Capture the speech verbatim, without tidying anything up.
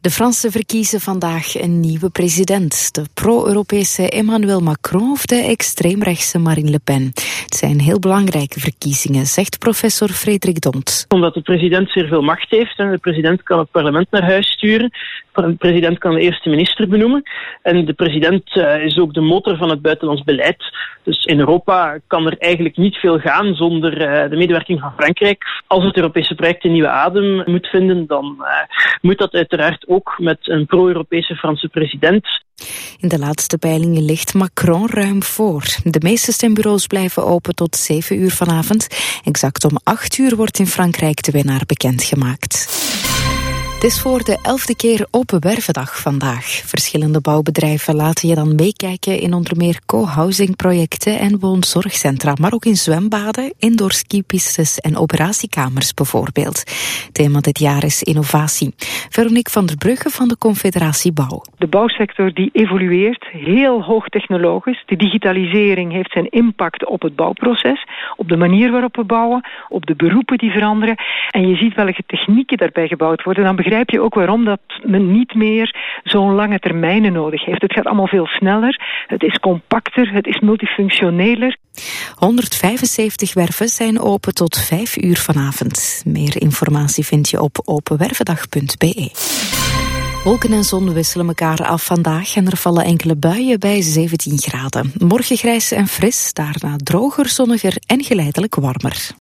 De Fransen verkiezen vandaag een nieuwe president. De pro-Europese Emmanuel Macron of de extreemrechtse Marine Le Pen. Het zijn heel belangrijke verkiezingen, zegt professor Frederik D'Hondt. Omdat de president zeer veel macht heeft en de president kan het parlement naar huis sturen. De president kan de eerste minister benoemen. En de president uh, is ook de motor van het buitenlands beleid. Dus in Europa kan er eigenlijk niet veel gaan zonder uh, de medewerking van Frankrijk. Als het Europese project een nieuwe adem moet vinden, dan uh, moet dat uiteraard ook met een pro-Europese Franse president. In de laatste peilingen ligt Macron ruim voor. De meeste stembureaus blijven open tot zeven uur vanavond. Exact om acht uur wordt in Frankrijk de winnaar bekendgemaakt. Het is voor de elfde keer Open Wervendag vandaag. Verschillende bouwbedrijven laten je dan meekijken in onder meer co-housing projecten en woonzorgcentra, maar ook in zwembaden, indoor skipistes en operatiekamers bijvoorbeeld. Thema dit jaar is innovatie. Veronique van der Brugge van de Confederatie Bouw. De bouwsector die evolueert, heel hoogtechnologisch. De digitalisering heeft zijn impact op het bouwproces, op de manier waarop we bouwen, op de beroepen die veranderen. En je ziet welke technieken daarbij gebouwd worden. Dan begrijp je ook waarom dat men niet meer zo'n lange termijnen nodig heeft. Het gaat allemaal veel sneller, het is compacter, het is multifunctioneler. honderdvijfenzeventig werven zijn open tot vijf uur vanavond. Meer informatie vind je op openwervendag punt b e. Wolken en zon wisselen elkaar af vandaag en er vallen enkele buien bij zeventien graden. Morgen grijs en fris, daarna droger, zonniger en geleidelijk warmer.